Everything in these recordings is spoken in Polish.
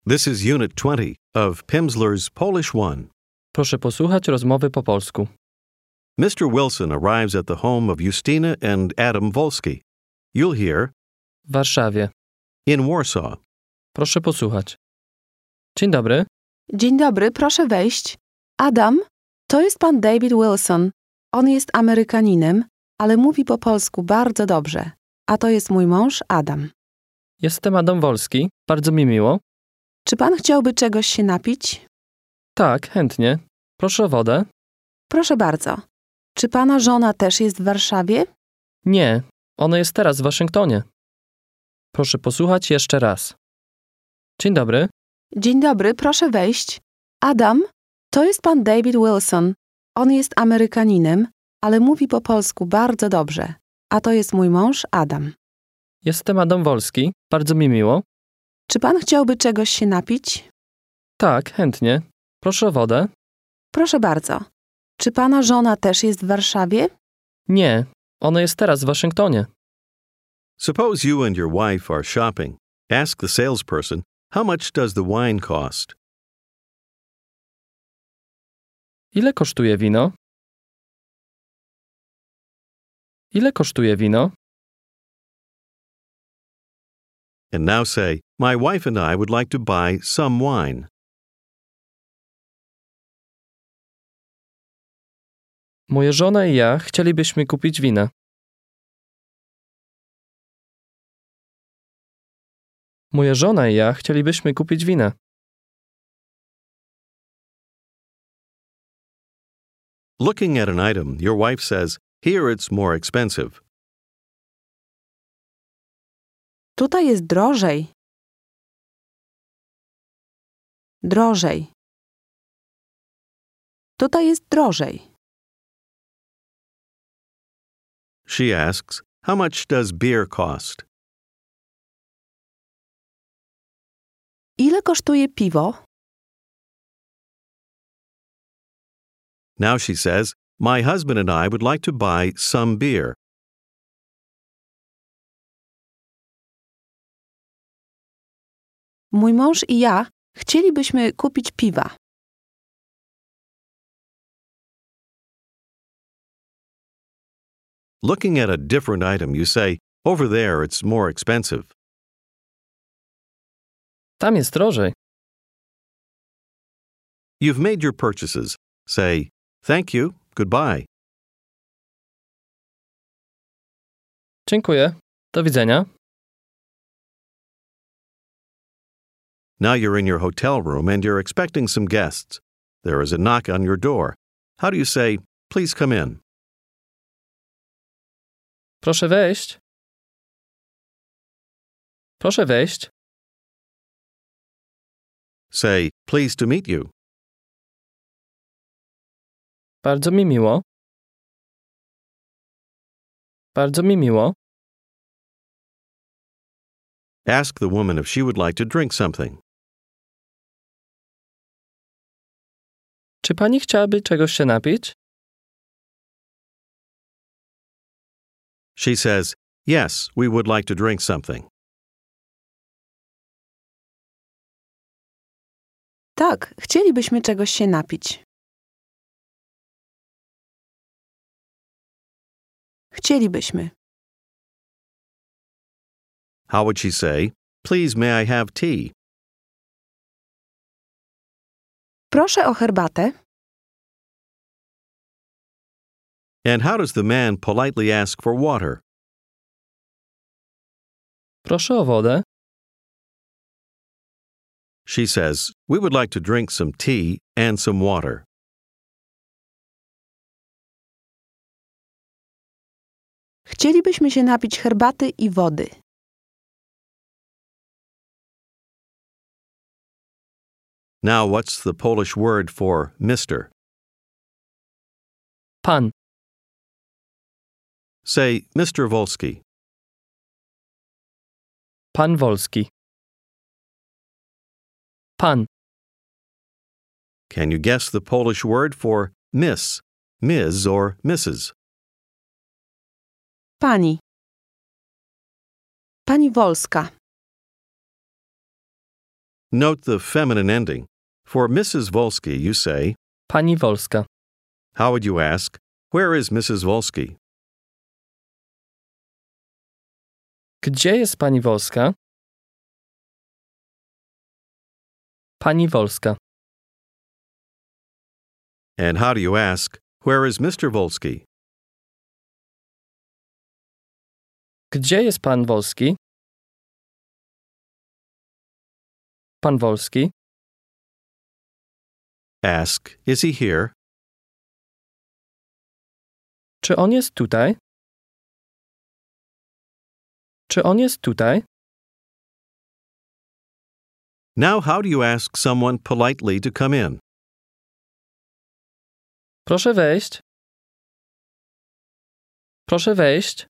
This is Unit 20 of Pimsleur's Polish 1. Proszę posłuchać rozmowy po polsku. Mr. Wilson arrives at the home of Justina and Adam Wolski. You'll hear, W Warszawie. in Warsaw. Proszę posłuchać. Dzień dobry. Dzień dobry, proszę wejść. Adam, to jest pan David Wilson. On jest Amerykaninem, ale mówi po polsku bardzo dobrze. A to jest mój mąż Adam. Jestem Adam Wolski. Bardzo mi miło. Czy pan chciałby czegoś się napić? Tak, chętnie. Proszę o wodę. Proszę bardzo. Czy pana żona też jest w Warszawie? Nie, ona jest teraz w Waszyngtonie. Proszę posłuchać jeszcze raz. Dzień dobry. Dzień dobry, proszę wejść. Adam, to jest pan David Wilson. On jest Amerykaninem, ale mówi po polsku bardzo dobrze. A to jest mój mąż Adam. Jestem Adam Wolski. Bardzo mi miło. Czy pan chciałby czegoś się napić? Tak, chętnie. Proszę o wodę. Proszę bardzo. Czy pana żona też jest w Warszawie? Nie, ona jest teraz w Waszyngtonie. Suppose you and your wife are shopping. Ask the salesperson, how much does the wine cost? Ile kosztuje wino? Ile kosztuje wino? And now say, my wife and I would like to buy some wine. Moja żona i ja chcielibyśmy kupić wina. Moja żona i ja chcielibyśmy kupić wina. Looking at an item, your wife says, here it's more expensive. Tutaj jest drożej. Drożej. Tutaj jest drożej. She asks, how much does beer cost? Ile kosztuje piwo? Now she says, my husband and I would like to buy some beer. Mój mąż i ja chcielibyśmy kupić piwa. Looking at a different item, you say, over there it's more expensive. Tam jest drożej. You've made your purchases. Say, thank you, goodbye. Dziękuję. Do widzenia. Now you're in your hotel room and you're expecting some guests. There is a knock on your door. How do you say, please come in? Proszę wejść. Proszę wejść. Say, pleased to meet you. Bardzo mi miło. Bardzo mi miło. Ask the woman if she would like to drink something. Czy pani chciałaby czegoś się napić? She says, yes, we would like to drink something. Tak, chcielibyśmy czegoś się napić. Chcielibyśmy. How would she say, please may I have tea? Proszę o herbatę. And how does the man politely ask for water? Proszę o wodę. She says, we would like to drink some tea and some water. Chcielibyśmy się napić herbaty i wody. Now what's the Polish word for Mr.? Pan. Say, Mr. Wolski. Pan Wolski. Pan. Can you guess the Polish word for Miss, Ms. or Mrs.? Pani. Pani Wolska. Note the feminine ending. For Mrs. Volsky, you say, Pani Wolska. how would you ask, where is Mrs. Volsky? Gdzie jest pani Wolska? Pani Wolska. And how do you ask, where is Mr. Volsky? Gdzie jest pan Wolski? Pan Wolski. Ask, is he here? Czy on jest tutaj? Czy on jest tutaj? Now, how do you ask someone politely to come in? Proszę wejść. Proszę wejść.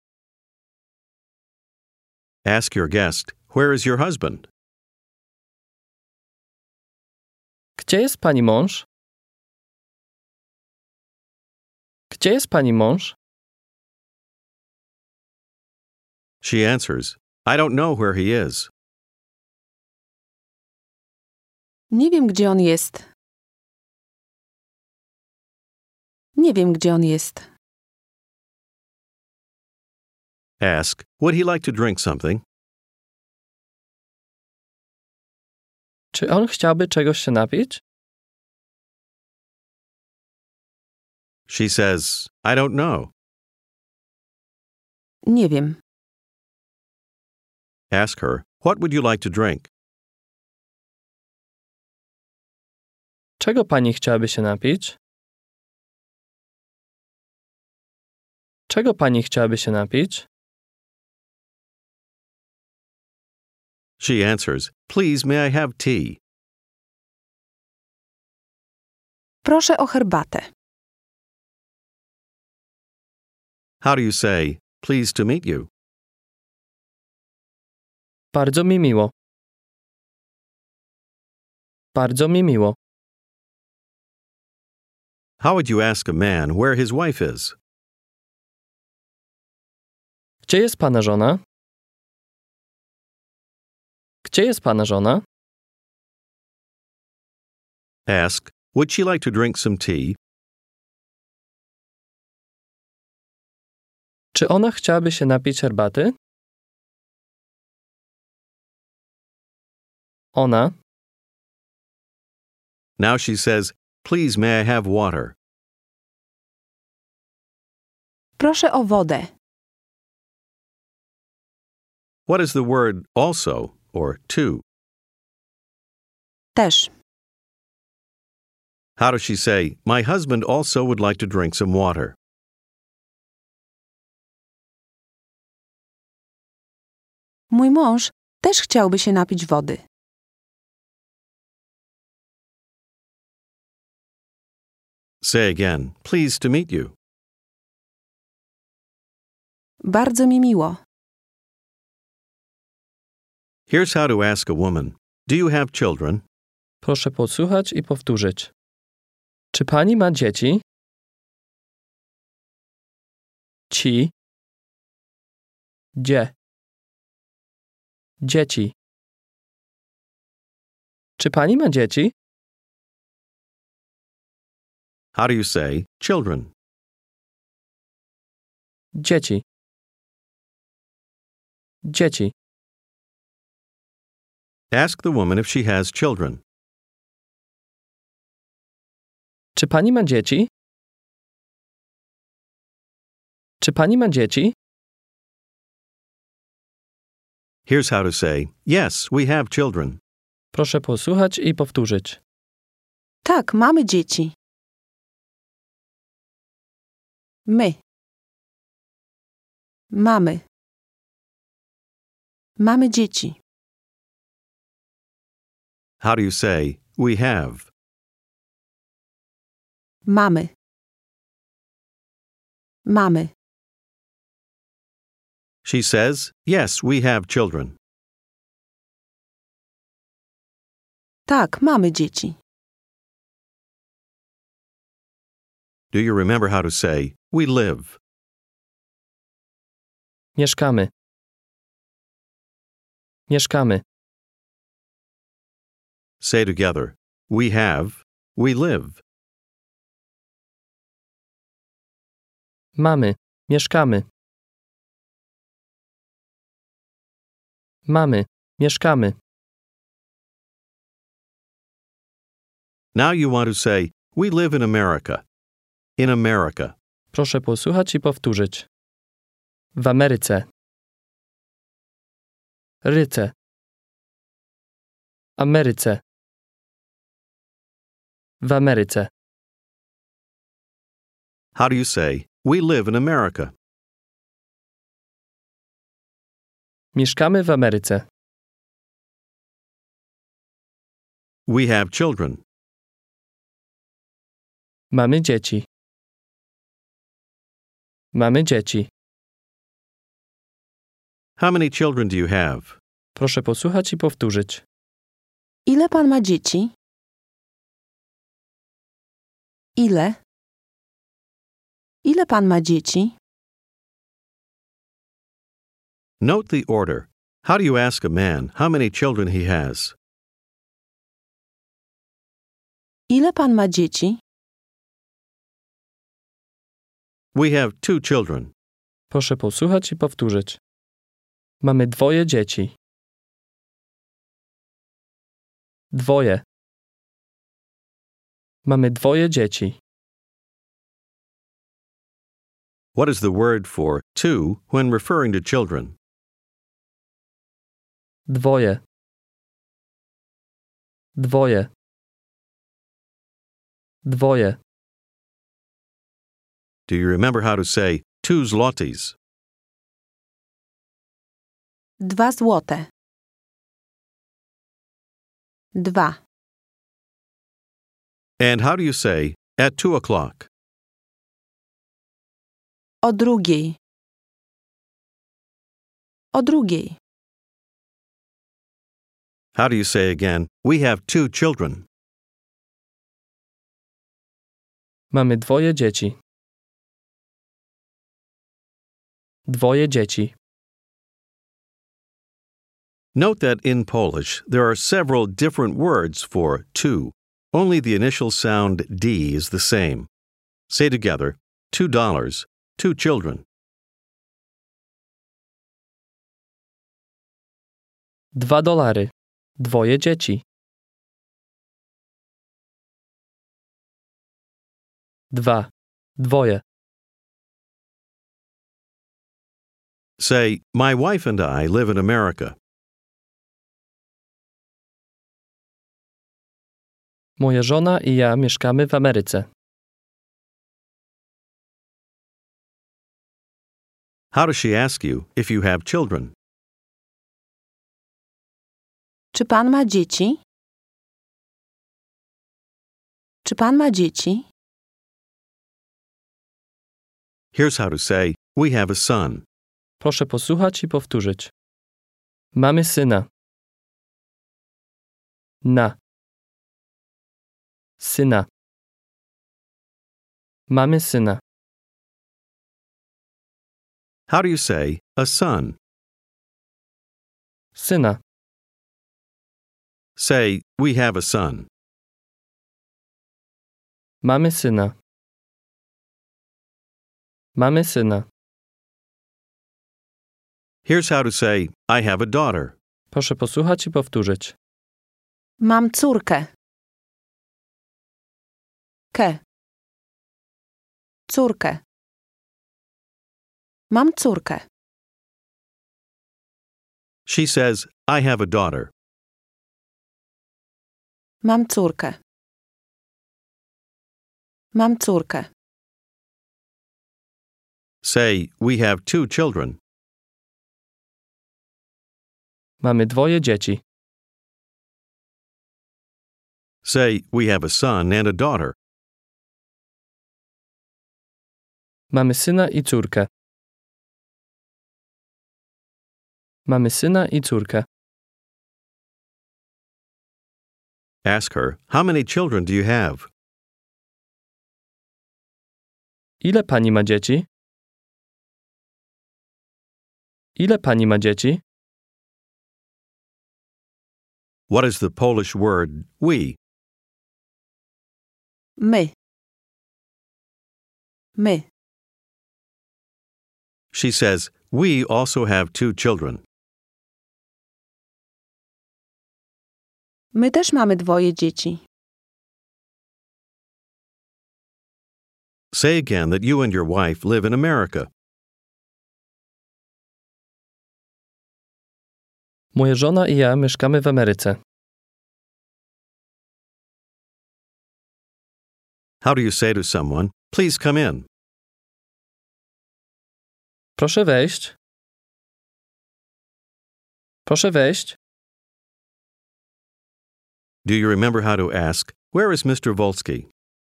Ask your guest, where is your husband? Gdzie jest pani mąż? Gdzie jest pani mąż? She answers, I don't know where he is. Nie wiem, gdzie on jest. Nie wiem, gdzie on jest. Ask, would he like to drink something? Czy on chciałby czegoś się napić? She says, I don't know. Nie wiem. Ask her, what would you like to drink? Czego pani chciałaby się napić? Czego pani chciałaby się napić? She answers, please may I have tea? Proszę o herbatę. How do you say, pleased to meet you? Bardzo mi miło. Bardzo mi miło. How would you ask a man where his wife is? Gdzie jest pana żona? Gdzie jest pana żona? Ask, would she like to drink some tea? Czy ona chciałaby się napić herbaty? Ona. Now she says, please may I have water? Proszę o wodę. What is the word also or to? Też. How does she say, my husband also would like to drink some water? Mój mąż też chciałby się napić wody. Say again, pleased to meet you. Bardzo mi miło. Here's how to ask a woman, do you have children? Proszę posłuchać i powtórzyć. Czy pani ma dzieci? Ci. Dzie. Dzieci. Czy pani ma dzieci? How do you say, children? Dzieci. Dzieci. Ask the woman if she has children. Czy pani ma dzieci? Czy pani ma dzieci? Here's how to say, yes, we have children. Proszę posłuchać i powtórzyć. Tak, mamy dzieci. My. Mamy. Mamy dzieci. How do you say, we have? Mamy. Mamy. She says, yes, we have children. Tak, mamy dzieci. Do you remember how to say, we live? Mieszkamy. Mieszkamy. Say together, we have, we live. Mamy, mieszkamy. Mamy, mieszkamy. Now you want to say, we live in America. In America. Proszę posłuchać i powtórzyć. W Ameryce. Ryce. Ameryce. W Ameryce. How do you say, we live in America? Mieszkamy w Ameryce. We have children. Mamy dzieci. Mamy dzieci. How many children do you have? Proszę posłuchać i powtórzyć. Ile pan ma dzieci? Ile? Ile pan ma dzieci? Note the order. How do you ask a man how many children he has? Ile pan ma dzieci? We have 2 children. Proszę posłuchać i powtórzyć. Mamy 2 dzieci. 2. Mamy 2 dzieci. What is the word for 2 when referring to children? 2. 2. 2. Do you remember how to say 2 zlotys? 2 złote. 2. And how do you say at 2 o'clock? O drugiej. O drugiej. How do you say again, we have 2 children? Mamy 2 dzieci. 2 dzieci. Note that in Polish, there are several different words for 2. Only the initial sound D is the same. Say together, $2, 2 children. $2. 2 dzieci. 2. 2. Say, my wife and I live in America. Moja żona i ja mieszkamy w Ameryce. How does she ask you if you have children? Czy pan ma dzieci? Czy pan ma dzieci? Here's how to say, we have a son. Proszę posłuchać i powtórzyć. Mamy syna. Na. Syna. Mamy syna. How do you say, a son? Syna. Say, we have a son. Mamy syna. Mamy syna. Here's how to say, I have a daughter. Proszę posłuchać i powtórzyć. Mam córkę. Córkę. Mam córkę. She says, I have a daughter. Mam córkę. Mam córkę. Say, we have 2 children. Mamy 2 dzieci. Say, we have a son and a daughter. Mamy syna i córkę. Mamy syna i córkę. Ask her, how many children do you have? Ile pani ma dzieci? Ile pani ma dzieci? What is the Polish word we? My. My. She says, we also have 2 children. My też mamy 2 dzieci. Say again that you and your wife live in America. Moja żona i ja mieszkamy w Ameryce. How do you say to someone, please come in? Proszę wejść. Proszę wejść. Do you remember how to ask, where is Mr. Volsky?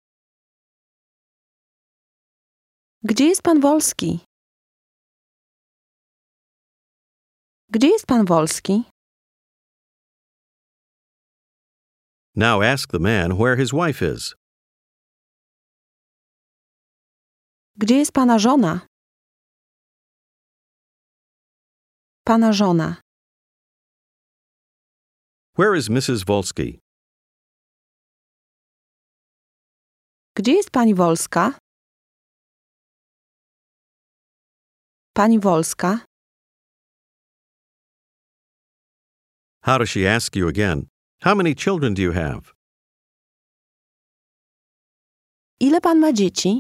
Gdzie jest pan Wolski? Gdzie jest pan Wolski? Now ask the man where his wife is. Gdzie jest pana żona? Pana żona. Where is Mrs. Volsky? Gdzie jest pani Wolska? Pani Wolska. How does she ask you again? How many children do you have? Ile pan ma dzieci?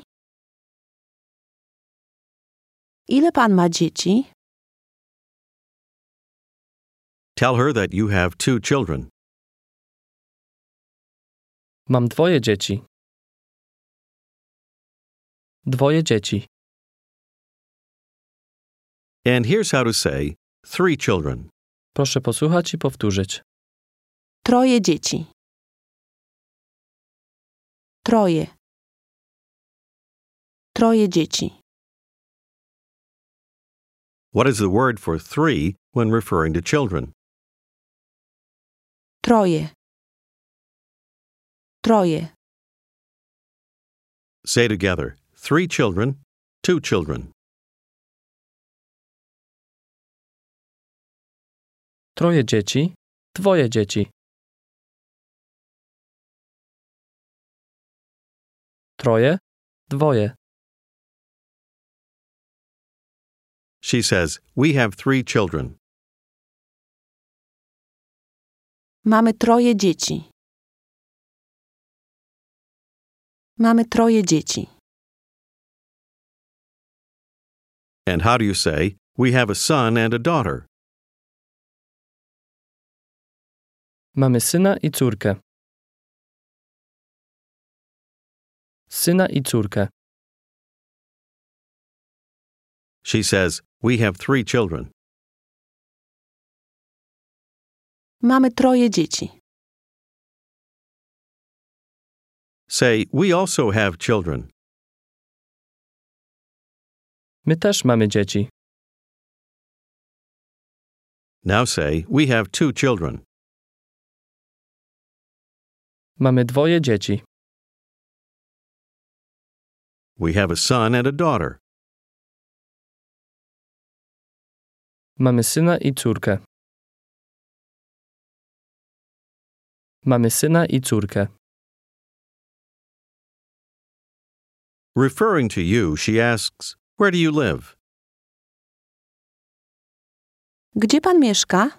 Ile pan ma dzieci? Tell her that you have 2 children. Mam 2 dzieci. 2 dzieci. And here's how to say 3 children. Proszę posłuchać i powtórzyć. 3 dzieci. 3. 3 dzieci. What is the word for 3 when referring to children? 3. 3. Say together, 3 children, 2 children. 3 dzieci, 2 dzieci. 3, 2. She says, we have 3 children. Mamy 3 dzieci. Mamy 3 dzieci. And how do you say, we have a son and a daughter? Mamy syna i córkę. Syna i córkę. She says, we have 3 children. Mamy 3 dzieci. Say, we also have children. My też mamy dzieci. Now say, we have 2 children. Mamy 2 dzieci. We have a son and a daughter. Mamy syna i córkę. Mamy syna i córkę. Referring to you, she asks, where do you live? Gdzie pan mieszka?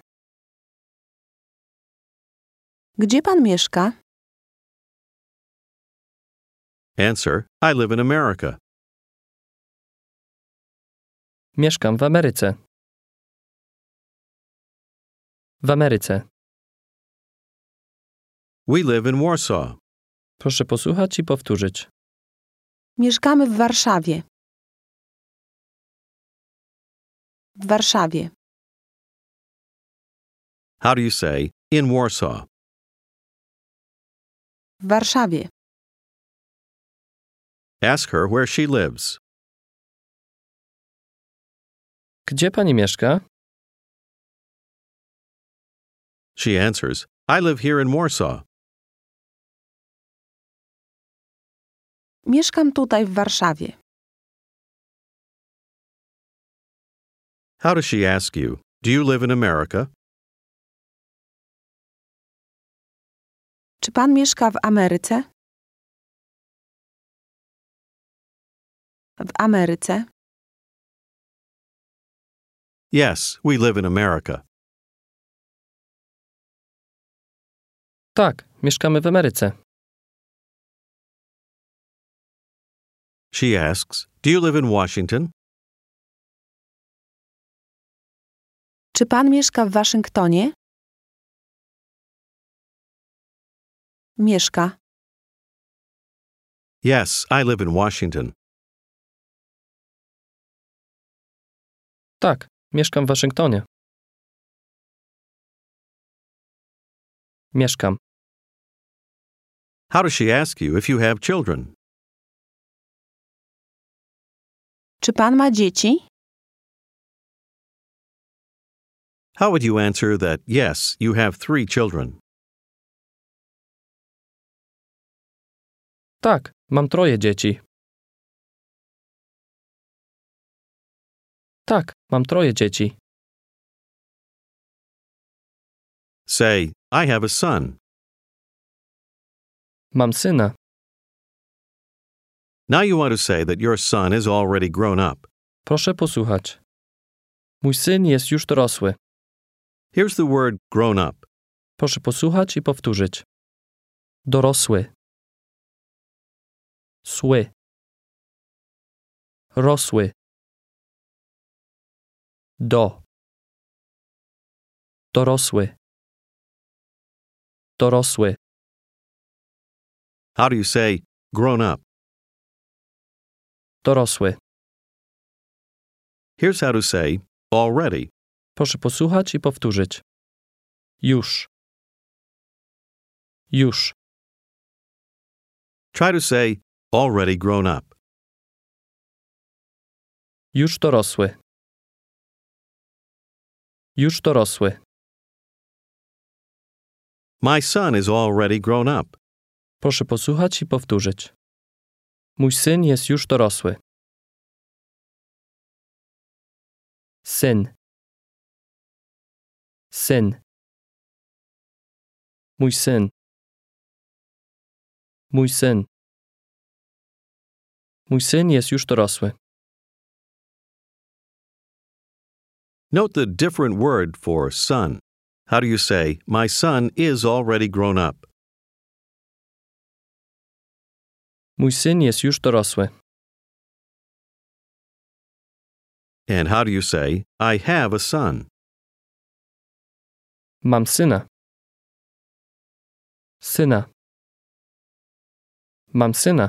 Gdzie pan mieszka? Answer, I live in America. Mieszkam w Ameryce. W Ameryce. We live in Warsaw. Proszę posłuchać i powtórzyć. Mieszkamy w Warszawie. W Warszawie. How do you say, in Warsaw? W Warszawie. Ask her where she lives. Gdzie pani mieszka? She answers, I live here in Warsaw. Mieszkam tutaj w Warszawie. How does she ask you, do you live in America? Czy pan mieszka w Ameryce? W Ameryce. Yes, we live in America. Tak, mieszkamy w Ameryce. She asks, do you live in Washington? Czy pan mieszka w Waszyngtonie? Mieszka. Yes, I live in Washington. Tak, mieszkam w Waszyngtonie. Mieszkam. How does she ask you if you have children? Czy pan ma dzieci? How would you answer that, yes, you have 3 children? Tak, mam 3 dzieci. Tak, mam 3 dzieci. Say, I have a son. Mam syna. Now you want to say that your son is already grown up. Proszę posłuchać. Mój syn jest już dorosły. Here's the word grown up. Proszę posłuchać i powtórzyć. Dorosły. Sły. Rosły. Do. Dorosły. Dorosły. How do you say grown up? Dorosły. Here's how to say already. Proszę posłuchać i powtórzyć. Już. Już. Try to say already grown up. Już dorosły. Już dorosły. My son is already grown up. Proszę posłuchać i powtórzyć. Mój syn jest już dorosły. Syn. Syn. Mój syn. Mój syn. Mój syn jest już dorosły. Note the different word for son. How do you say, my son is already grown up? Mój syn jest już dorosły. And how do you say, I have a son? Mam syna. Syna. Mam syna.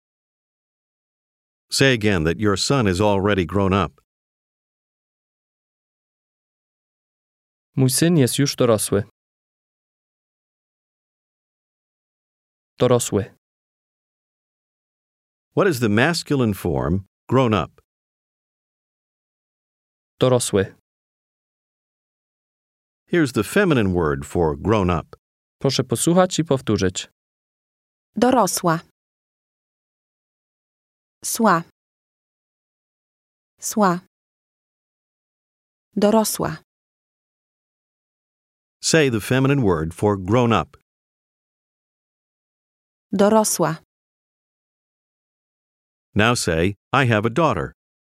Say again that your son is already grown up. Mój syn jest już dorosły. Dorosły. What is the masculine form, grown up? Dorosły. Here's the feminine word for grown up. Proszę posłuchać i powtórzyć. Dorosła. Sła. Sła. Dorosła. Say the feminine word for grown up. Dorosła. Now say, I have a daughter.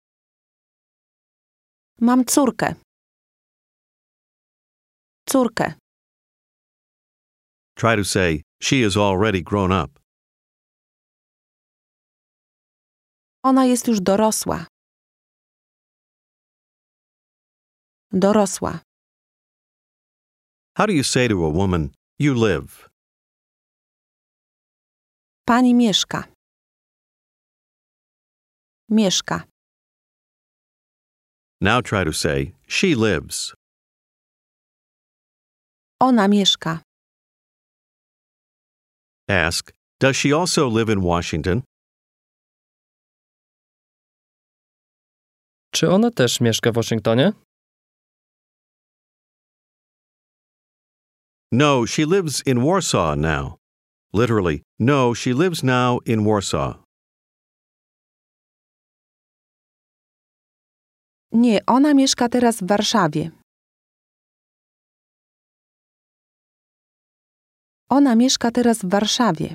Mam córkę. Córkę. Try to say, she is already grown up. Ona jest już dorosła. Dorosła. How do you say to a woman, you live? Pani mieszka. Mieszka. Now try to say, she lives. Ona mieszka. Ask, does she also live in Washington? Czy ona też mieszka w Waszyngtonie? No, she lives in Warsaw now. Literally, no, she lives now in Warsaw. Nie, ona mieszka teraz w Warszawie. Ona mieszka teraz w Warszawie.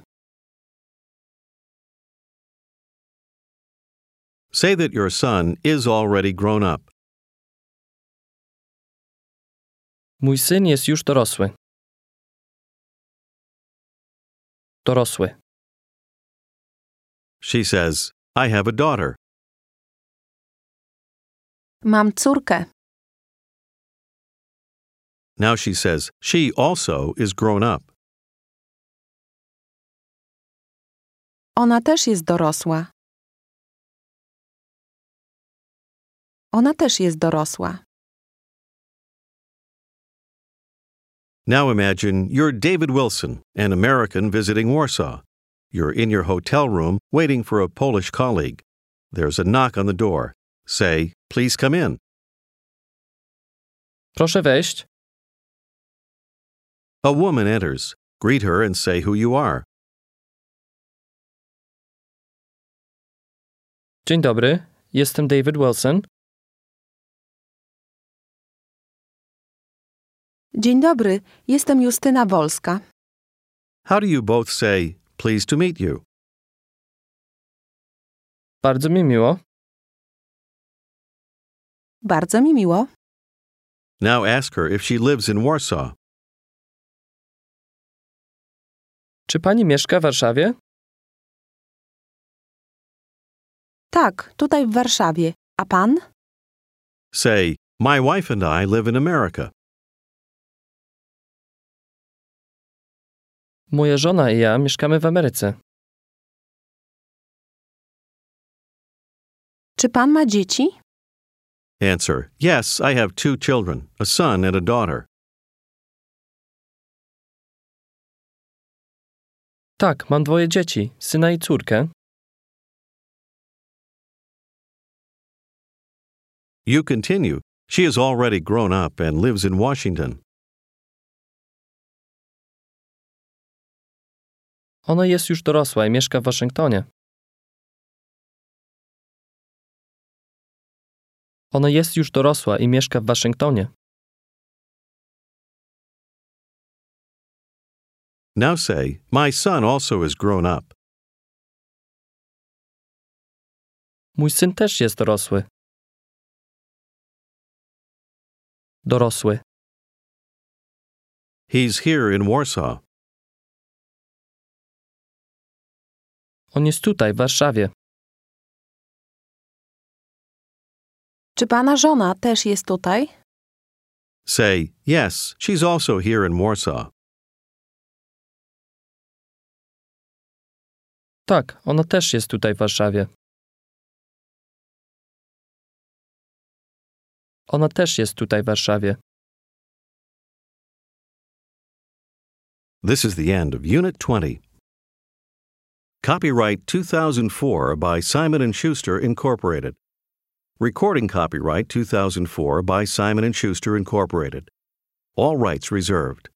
Say that your son is already grown up. Mój syn jest już dorosły. Dorosły. She says, I have a daughter. Mam córkę. Now she says she also is grown up. Ona też jest dorosła. Ona też jest dorosła. Now imagine you're David Wilson, an American visiting Warsaw. You're in your hotel room waiting for a Polish colleague. There's a knock on the door. Say, please come in. Proszę wejść. A woman enters. Greet her and say who you are. Dzień dobry, jestem David Wilson. Dzień dobry, jestem Justyna Wolska. How do you both say, pleased to meet you? Bardzo mi miło. Bardzo mi miło. Now ask her if she lives in Warsaw. Czy pani mieszka w Warszawie? Tak, tutaj w Warszawie. A pan? Say, my wife and I live in America. Moja żona i ja mieszkamy w Ameryce. Czy pan ma dzieci? Answer, yes, I have 2 children, a son and a daughter. Tak, mam 2 dzieci, syna i córkę. You continue. She is already grown up and lives in Washington. Ona jest już dorosła i mieszka w Waszyngtonie. Ona jest już dorosła i mieszka w Waszyngtonie. Now say, my son also is grown up. Mój syn też jest dorosły. Dorosły. He's here in Warsaw. On jest tutaj, w Warszawie. Czy pana żona też jest tutaj? Say, yes, she's also here in Warsaw. Tak, ona też jest tutaj, w Warszawie. Ona też jest tutaj, w Warszawie. This is the end of Unit 20. Copyright 2004 by Simon & Schuster, Incorporated. Recording copyright 2004 by Simon & Schuster, Incorporated. All rights reserved.